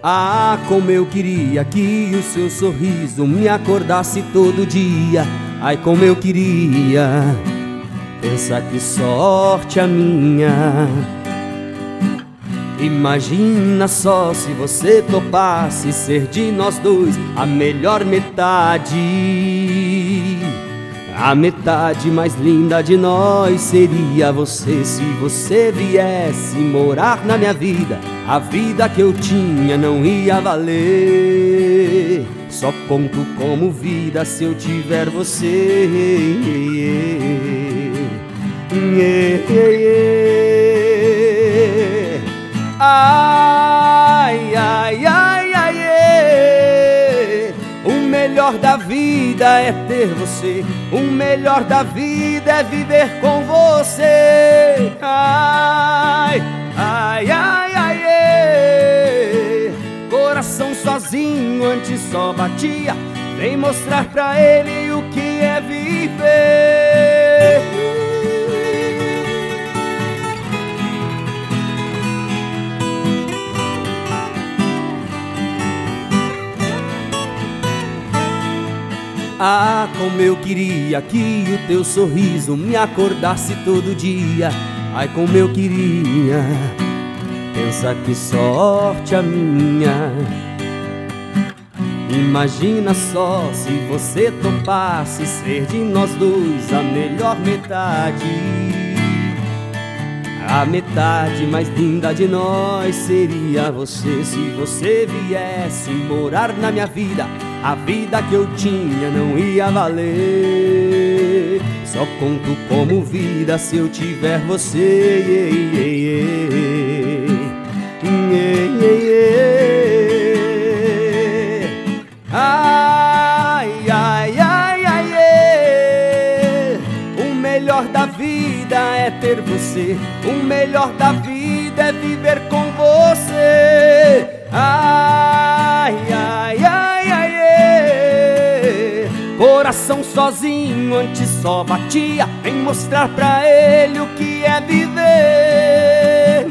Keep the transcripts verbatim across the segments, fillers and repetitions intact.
Ah, como eu queria que o seu sorriso me acordasse todo dia. Ai, como eu queria. Pensa que sorte a minha. Imagina só se você topasse ser de nós dois a melhor metade. A metade mais linda de nós seria você. Se você viesse morar na minha vida, a vida que eu tinha não ia valer. Só conto como vida se eu tiver você. Ai, ai, ai, ai, ai. O melhor da vida é ter você. O melhor da vida é viver com você. Ai, ai, ai, ai, ai. Coração sozinho antes só batia. Vem mostrar pra ele o que é viver. Ah, como eu queria que o teu sorriso me acordasse todo dia. Ai, como eu queria. Pensa que sorte a minha. Imagina só se você topasse ser de nós dois a melhor metade. A metade mais linda de nós seria você. Se você viesse morar na minha vida, a vida que eu tinha não ia valer. Só conto como vida se eu tiver você. Yeah, yeah, yeah. Yeah, yeah. Ai, ai, ai, ai, yeah. O melhor da vida é ter você. O melhor da vida é viver com você. Ai, ai, ai, ai, ai. Coração sozinho antes só batia. Vem mostrar pra ele o que é viver.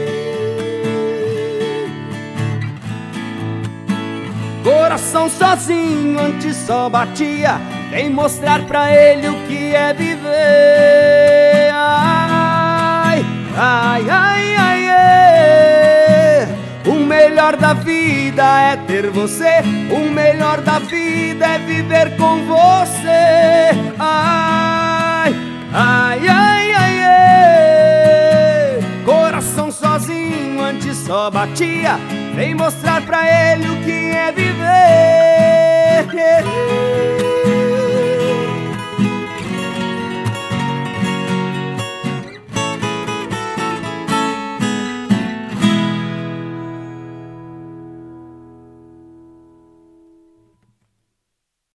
Coração sozinho antes só batia. Vem mostrar pra ele o que é viver. Ai, ai, ai, ai, ai. O melhor da vida é ter você. O melhor da vida é viver com você. Ai, ai, ai, ai, ai. Coração sozinho antes só batia. Vem mostrar pra ele o que é viver.